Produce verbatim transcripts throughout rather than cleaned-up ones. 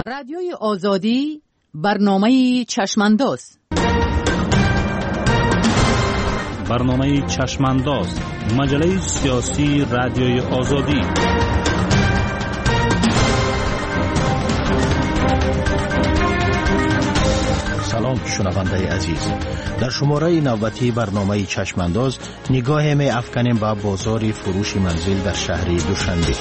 رادیوی آزادی برنامه چشمانداز. برنامه چشمانداز، مجله سیاسی رادیوی آزادی. سلام شنونده عزیز، در شماره نوبتی برنامه چشمانداز نگاه می افکنیم به بازار فروش منزل در شهر دوشنبه.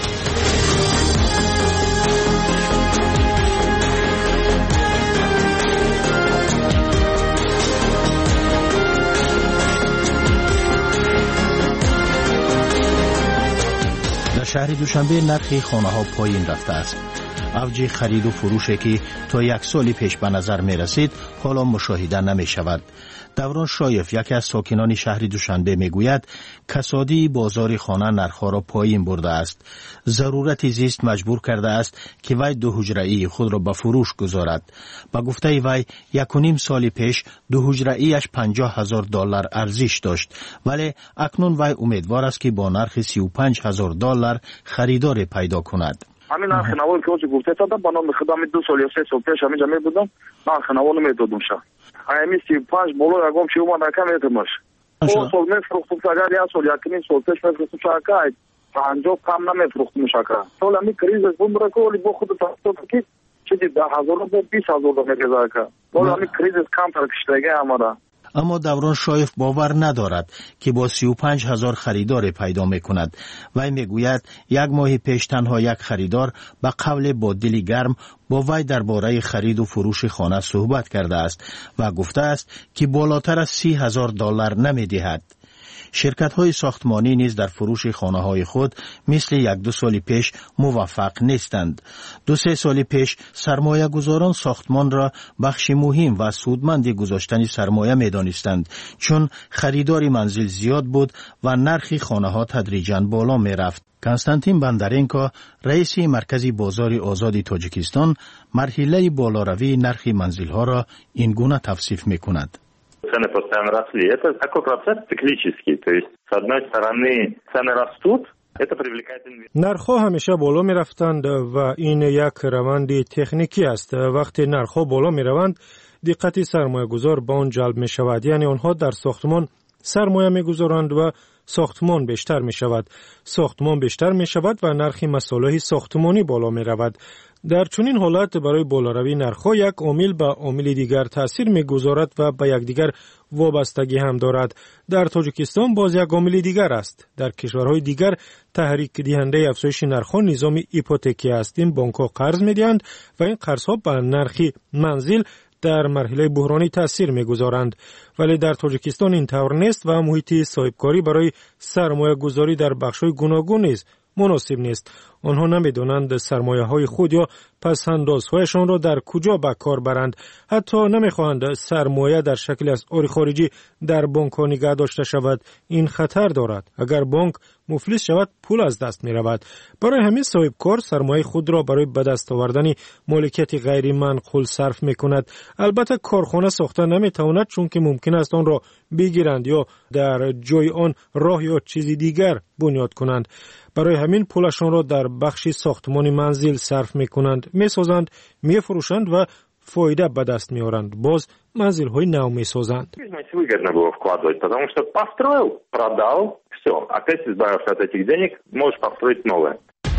در شهر دوشنبه نرخ خانه ها پایین رفته است. اوج خرید و فروشی که تا یک سال پیش به نظر می رسید حالا مشاهده نمی شود. دوران شایف، یکی از ساکنان شهر دوشنبه می گوید کسادی بازار خانه نرخ‌ها را پایین برده است. ضرورت زیست مجبور کرده است که وی دو حجره‌ای خود را به فروش گذارد. با گفته وی یک و نیم سال پیش دو حجره‌ایش پنجاه هزار دلار ارزش داشت، ولی اکنون وی امیدوار است که با نرخ سی و پنج هزار دلار خریدار پیدا کند. همین نرخ نوال که گفته تا با نام خدمت دو سال یا سه سال پیش همینجا می بودم، نرخ نوال میدادم شه. همین سی و پنج بالا یکم چی اومد کم میتمش. دو سال میفروختم اگر یک سال یک نیم سال پیش میفروختم شاکای پنجاه کم نمیفروختم شاکا. سال می کریز بوم را کولی با خود تا کی چیزی ده هزار و بیست هزار میگذاره که. بالا می کریز کم تر کشتگی امارا. اما دوران شایف باور ندارد که با سی و پنج هزار خریدار پیدا می کند. وی می گوید یک ماه پیش تنها یک خریدار به قول با دلی گرم با وی درباره خرید و فروش خانه صحبت کرده است و گفته است که بالاتر از سی هزار دلار نمی دهد. شرکت های ساختمانی نیز در فروش خانه های خود مثل یک دو سال پیش موفق نیستند. دو سه سال پیش سرمایه گذاران ساختمان را بخش مهم و سودمند گذاشتن سرمایه می دانستند، چون خریدار منزل زیاد بود و نرخ خانه ها تدریجاً بالا می رفت. کنستانتین بندرینکو، رئیس مرکز بازار آزاد تاجیکستان، مرحله بالاروی نرخ منزل ها را این گونه توصیف می کند. Цены постоянно росли. Это такой процесс циклический. То есть, с одной стороны, цены растут, это привлекает инвесторов. نرخ‌ها همیشه بالا می‌رفتند و این یک روند تکنیکی است. وقتی نرخ‌ها بالا می‌روند، دقت سرمایه‌گذار به آن جلب می‌شود. یعنی آنها در ساختمان سرمایه می‌گذارند و ساختمان بیشتر می‌شود. ساختمان بیشتر می‌شود و نرخ مصالح ساختمانی بالا می‌رود. در چنین حالت برای بالاروی نرخ‌ها یک عامل به عامل دیگر تأثیر می‌گذارد و به یکدیگر وابستگی هم دارد. در تاجیکستان باز یک عامل دیگر است. در کشورهای دیگر تحریک دهنده افزایش نرخ‌ها نظام هیپوتکی است. این بانک‌ها قرض می‌دهند و این قرض‌ها به نرخ منزل در مرحله بحرانی تأثیر می‌گذارند. ولی در تاجیکستان این طور نیست و محیط صاحبکاری برای سرمایه گذاری در بخش‌های گوناگون نیست. مناسب نیست. آنها نمی‌دانند سرمایه های خود یا پس‌اندازهایشان را در کجا به کار برند. حتی نمی‌خواهند سرمایه در شکل اسعار خارجی در بانک ها نگه داشته شود. این خطر دارد. اگر بانک مفلس شود پول از دست می‌رود. برای همین صاحب کار سرمایه خود را برای به دست آوردن مالکیت غیر منقول صرف می‌کند. البته کارخانه ساخته نمی‌تواند، چون که ممکن است آن را بگیرند یا در جای آن راه یا چیزی دیگر بنیاد کنند. برای همین پولشان را در بخش ساختمان منزل صرف می‌کنند، می‌سازند، می‌فروشند و فایده به دست می‌آورند. باز منزل‌های نو می‌سازند. Выгодно было вкладывать, потому что построил, продал, все, опять избавился от этих денег, можешь построить новое.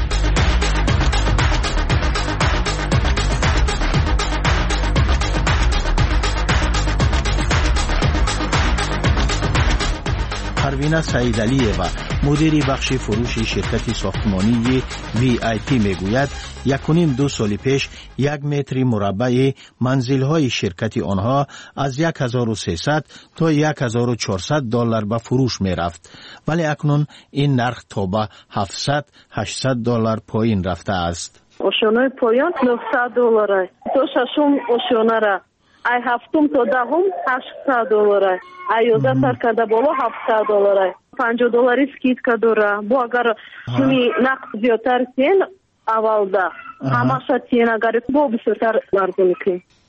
پروینه سعیدعلی‌یوه، مدیر بخش فروش شرکت ساختمانی وی آی پی میگوید یک و نیم دو سال پیش یک متر مربع منزل‌های شرکت آنها از یک هزار و سیصد تا یک هزار و چهارصد دلار به فروش می‌رفت، ولی اکنون این نرخ تا به هفتصد هشتصد دلار پایین رفته است. ошёнаи поён нӯҳсад доллар аст. То шашум ошёнара. Ай ҳафтум то даҳум ҳаштсад доллар аст. Ай ёздаҳ сар карда боло ҳафтсад доллар аст. панҷоҳ доллари скидка дора. Бо агар суми нақд зиёдтар тиен аввалда ҳамаша тиен агар бо бисёртар арзон мекунем.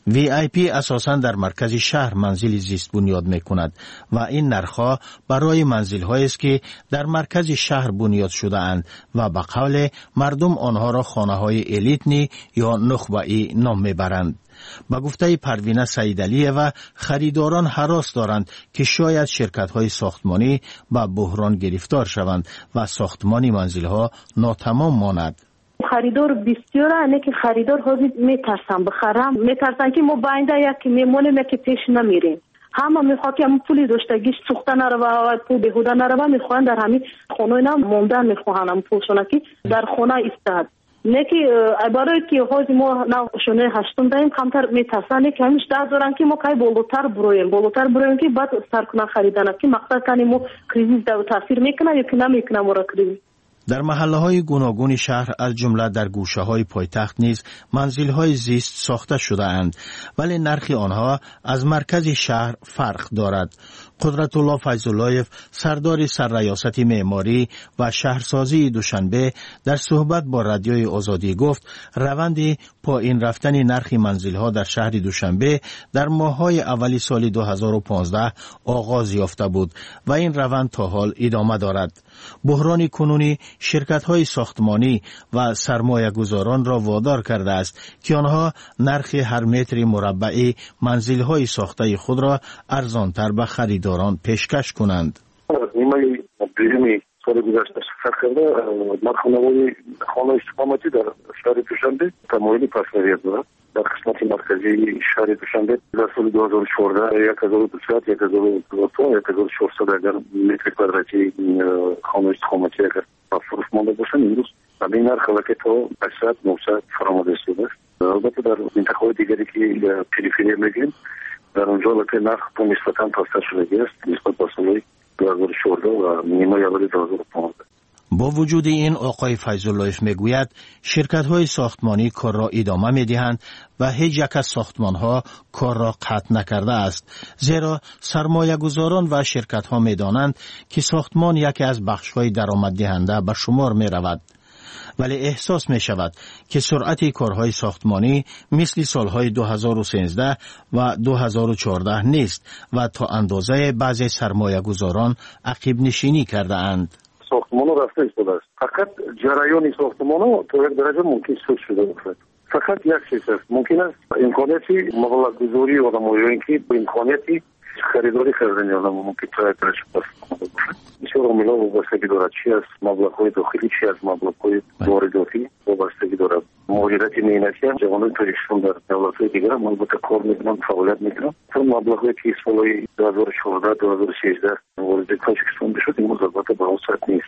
وی آی پی اساساً در مرکز شهر منزل زیست بنیاد می کند و این نرخ‌ها برای منزل‌هایی است که در مرکز شهر بنیاد شده اند و به قول مردم آنها را خانه‌های الیتنی یا نخبه‌ای نام می‌برند. با گفته پروینه سیدعلیه و خریداران هراس دارند که شاید شرکت‌های ساختمانی با بحران گرفتار شوند و ساختمانی منزل‌ها ناتمام ماند. خریدار بسیار انه که خریدار حاضر میترسن بخرم، میترسن که ما باینده یک میمونیم که پیش نمیریم. همه میخواد که همون پولی داشتگیش سوخته نروه و پول بهوده نروه، میخوان در همین خونه اینا موندن، میخوان هم پولشونه که در خونه ایستاد. نه که برای که حاضر ما نشونه هشتم داریم کمتر میترسن که همیش ده دارن که ما که بالاتر برویم بالاتر برویم که بعد سرکنه خریدن که مقصد کنیم ما کریزیس در تاثیر میکنه یا که نمیکنه ما را کریزیس. در محله‌های گوناگون شهر از جمله در گوشه‌های پایتخت نیز منزل‌های زیست ساخته شده اند، ولی نرخ آنها از مرکز شهر فرق دارد. قدرت الله فیض‌اللهیف سردار سرریاست معماری و شهرسازی دوشنبه در صحبت با رادیوی آزادی گفت روند پایین رفتن نرخ منزل‌ها در شهر دوشنبه در ماه‌های اولی سال دو هزار و پانزده آغاز یافته بود و این روند تا حال ادامه دارد. بحران کنونی شرکت‌های ساختمانی و سرمایه‌گذاران را وادار کرده است که آنها نرخ هر متر مربعی منزل‌های ساخته خود را ارزان‌تر به خریداران پیشکش کنند. نیمه دومی سال گذشته شرکت کرده نرخ‌های خانه استقامتی در شهر دوشنبه تمایلی پس‌نویت دارد. در قسمت مرکزی شهر دوشنبه در سال دو هزار و چهارده یک هزار و دویست یک هزار و دویست یک هزار و چهارصد اگر متر کوادراتی خانه استقامتی اگر فروش مانده باشند امروز همین نرخ که تا هشتصد نهصد فرآمده شده است. البته در منطقه‌های دیگری که پریفری میگیم در اونجا البته نرخ تا نسبتاً پاسدار شده است نسبت به سال دو هزار و چهارده و نیمه اول دو هزار و پانزده. با وجود این آقای فیض‌اللهیف میگوید شرکت‌های ساختمانی کار را ادامه می‌دهند و هیچ یک از ساختمان‌ها کار را قطع نکرده است، زیرا سرمایه‌گذاران و شرکت‌ها می‌دانند که ساختمان یکی از بخش‌های درآمددهنده به شمار می‌رود. ولی احساس می شود که سرعت کارهای ساختمانی مثل سالهای دو هزار و سیزده و دو هزار و چهارده نیست و تا اندازه بعضی سرمایه‌گذاران عقب نشینی کرده اند. ساختمان رفته ایستاده است. فقط جریان ساختمان تا یک درجه ممکن سود شده باشد. فقط یک چیز است. ممکن است امکاناتی مبلغ گذاری آدمایی که با امکاناتی خریداری کردن آدم ممکن تا یک درجه پس باشد. بسیار عاملا وابستگی دارد چی از مبلغ‌های داخلی چی از مبلغ‌های وارداتی وابستگی دارد. مهاجرت مهنتی هم جوانان پریشان در دولت‌های دیگر هم البته کار میکنن فعالیت میکنن. چون مبلغ‌هایی که سالهای دو هزار و چهارده دو هزار و سیزده وارد تاجیکستان بشد امروز البته به اون سطح نیست.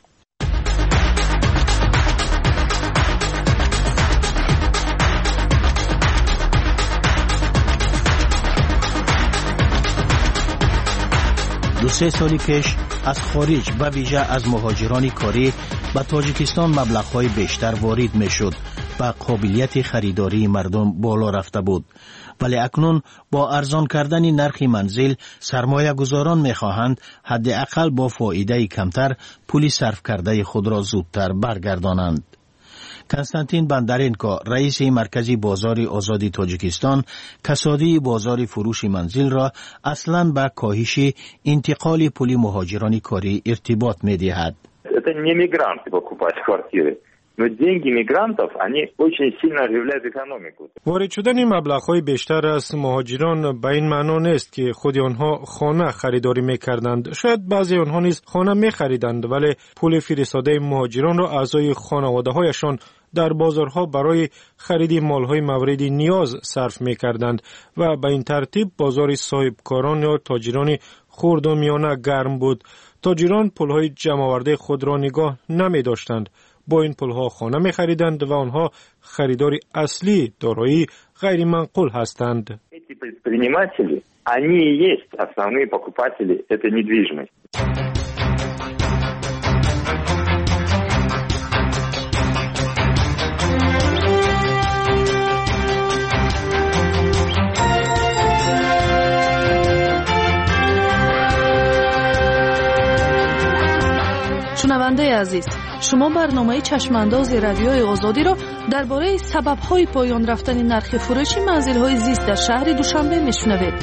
دو سه سالی پیش از خارج و ویژه از مهاجران کاری به تاجیکستان مبلغ‌های بیشتر وارد می‌شد و قابلیت خریداری مردم بالا رفته بود. ولی اکنون با ارزان کردن نرخ منزل سرمایه گذاران می‌خواهند حداقل با فایده کمتر پول صرف کرده خود را زودتر برگردانند. کنستانتین بندرینکو رئیس مرکزی بازار آزادی تاجیکستان کسادی بازار فروش منزل را اصلاً به کاهش انتقال پول مهاجران کاری ارتباط می‌دهد. Это не мигранты покупать квартиры. Но деньги мигрантов, они очень сильно оживляют экономику. وارد شدن مبلغ‌های بیشتر از مهاجران به این معنا نیست که خود آنها خانه خریداری می‌کردند. شاید بعضی آنها نیز خانه می‌خریدند ولی پول فرستاده مهاجران را اعضای خانواده‌هایشان در بازارها برای خرید مال‌های مورد نیاز صرف می‌کردند و به این ترتیب بازار صاحبکاران یا تاجران خرد و میانه گرم بود. تاجران پول‌های جمع‌آورده خود را نگاه نمی‌داشتند. با این پول‌ها خانه می‌خریدند و آنها خریدار اصلی دارایی غیر منقول هستند. Эти предприниматели, они и есть основные покупатели этой недвижимости. شنونده عزیز، شما برنامه چشمانداز رادیوی آزادی را درباره سبب‌های پایان رفتن نرخ فروش منزل‌های زیست در شهر دوشنبه میشنوید.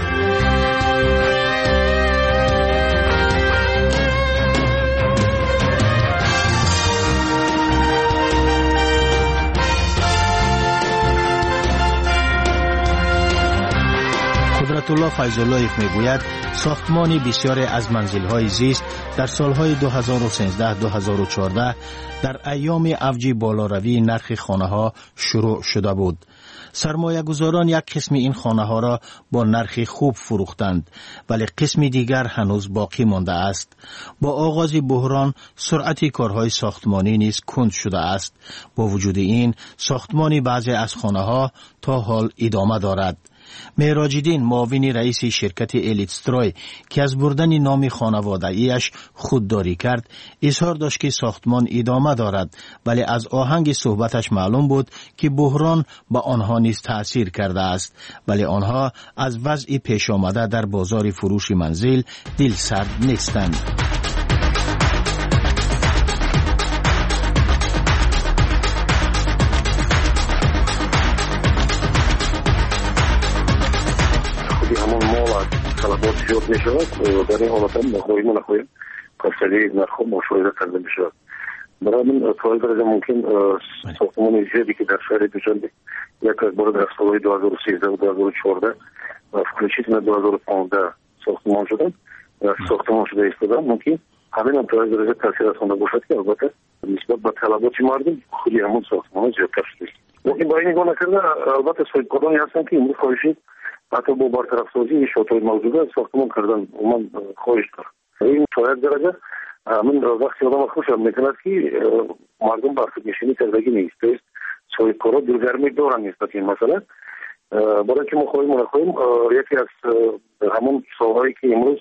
قدرت‌الله فیض‌اللهیف میگوید ساختمان بسیاری از منزل‌های زیست در سالهای دو هزار و سیزده دو هزار و چهارده در ایام اوج بالاروی نرخ خانه‌ها شروع شده بود. سرمایه گذاران یک قسم این خانه ها را با نرخ خوب فروختند، ولی قسم دیگر هنوز باقی مانده است. با آغاز بحران سرعت کارهای ساختمانی نیز کند شده است. با وجود این ساختمان بعضی از خانه ها تا حال ادامه دارد. معراج‌الدین معاون رئیس شرکت الیتسترای که از بردن نام خانوادگیش خودداری کرد اظهار داشت که ساختمان ادامه دارد، ولی از آهنگ صحبتش معلوم بود که بحران به آنها نیز تأثیر کرده است، ولی آنها از وضع پیش آمده در بازار فروش منزل دلسرد نیستند. طلبات زیاد می شود. در این حالت هم نخواهیم و نخواهیم کسری نرخ مشاهده کرده می شود. برای من تا درجه ممکن ساختمان زیادی که در شهر دوشنبه یک از بار در سالهای دو هزار و سیزده و دو هزار و چهارده و включительно دو هزار و پانزده ساختمان شدن ساختمان شده ایستادن ممکن همین هم تا درجه تاثیر رسانده باشد که البته نسبت به طلبات مردم خودی همون ساختمان زیادتر شده. ممکن با این نگاه نکرده البته صاحبکارانی هستن که امروز خواهشی حتی با برطرف سازی شاطئ موجوده ساختمان کردن من خواهش دارم. این تا یک درجه من وقتی آدم خوشم میکند که مردم بر خودنشینی کردگی نیست. است صاحبکارا دلگرمی دارن نسبت این مسئله. برای که ما خواهیم و نخواهیم یکی از همون سالهایی که امروز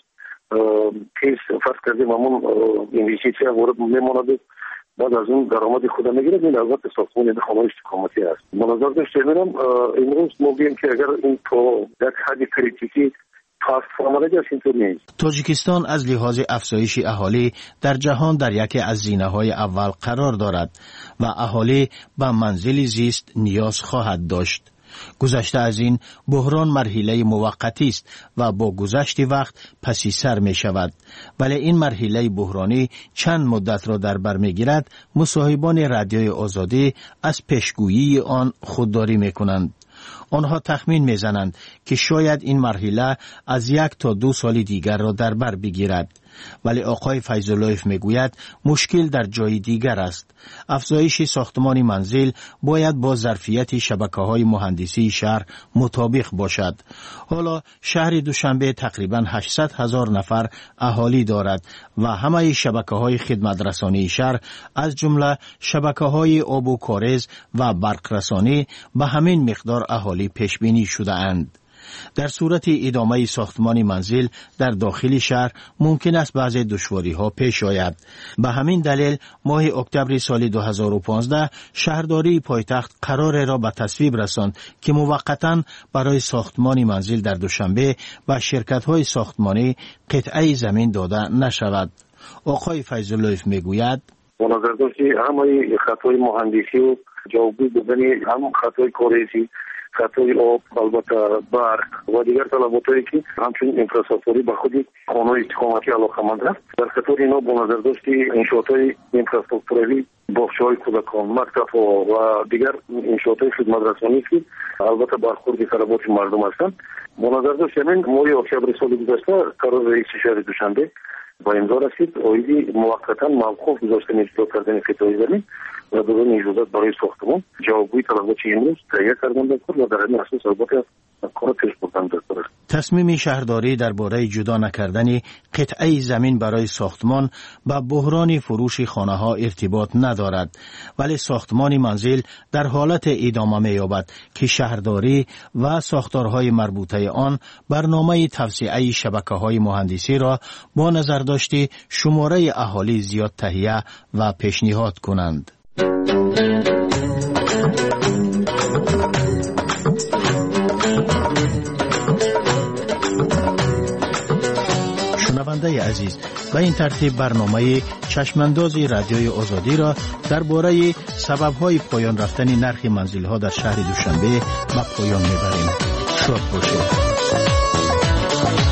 کیس فرض کردیم همون اینویستیسی وارد میماند بعد از اون درآمد خود میگیرد. این البته ساختمان این خانه استقامتی است. منظر داشته میرم امروز ما بگیم که اگر این تو یک حد کریتیکی پاس فرمانده است اینطور نیست. تاجیکستان از لحاظ افزایش اهالی در جهان در یکی از زینه‌های اول قرار دارد و اهالی به منزل زیست نیاز خواهد داشت. گذشته از این بحران مرحله موقتی است و با گذشت وقت پسی سر می شود، ولی این مرحله بحرانی چند مدت را در بر می گیرد. مصاحبان رادیوی آزادی از پیشگویی آن خودداری می کنند. آنها تخمین می زنند که شاید این مرحله از یک تا دو سال دیگر را در بر بگیرد، ولی آقای فیض‌اللهیف میگوید مشکل در جای دیگر است. افزایش ساختمان منزل باید با ظرفیت شبکه‌های مهندسی شهر مطابق باشد. حالا شهر دوشنبه تقریباً هشتصد هزار نفر اهالی دارد و همه شبکه‌های خدمت رسانی شهر از جمله شبکه‌های آب و کاریز و برق رسانی به همین مقدار اهالی پیش بینی شده اند. در صورت ادامه ساختمان منزل در داخل شهر ممکن است بعضی دشواری ها پیش آید. به همین دلیل ماه اکتبر سال دو هزار و پانزده شهرداری پایتخت قرار را به تصویب رساند که موقتا برای ساختمان منزل در دوشنبه و شرکت های ساختمانی قطعه زمین داده نشود. آقای فیض‌اللهیف میگوید به نظر داشتی همه خطای مهندسی و جوابگوی بودنی هم خطای کاریزی خطای آب البته برق و دیگر طلباتایی که همچنین اینفراستراکچوری به خودی خانه استقامتی علاقه‌مند است. در خطر اینا با نظر داشتی انشاءات‌های اینفراستراکچوری باغچه‌های کودکان مکتب‌ها و دیگر انشاءات‌های خدمت رسانی که البته برخورد طلبات مردم هستند. با نظر داشت همین ماه اکتبر سال گذشته قرار رئیس شهر دوشنبه با امضا رسید آیدی موقتا موقوف گذاشتن اجرا کردن قطعه زمین و دادن اجازت برای ساختمان جوابگوی طلبات امروز تهیه کردن دکتر و در این اساس البته کار پیش بردن دکتر. تصمیم شهرداری درباره جدا نکردن قطعه زمین برای ساختمان با بحران فروش خانه ها ارتباط ندارد، ولی ساختمان منزل در حالت ادامه می‌یابد که شهرداری و ساختارهای مربوطه آن برنامه توسعه شبکه‌های مهندسی را با نظر داشته شماره اهالی زیاد تهیه و پیشنهاد کنند. شنونده عزیز، به این ترتیب برنامه چشمانداز رادیوی آزادی را درباره سبب‌های پایان رفتن نرخ منزل‌ها در شهر دوشنبه به پایان می‌بریم. شاد باشید.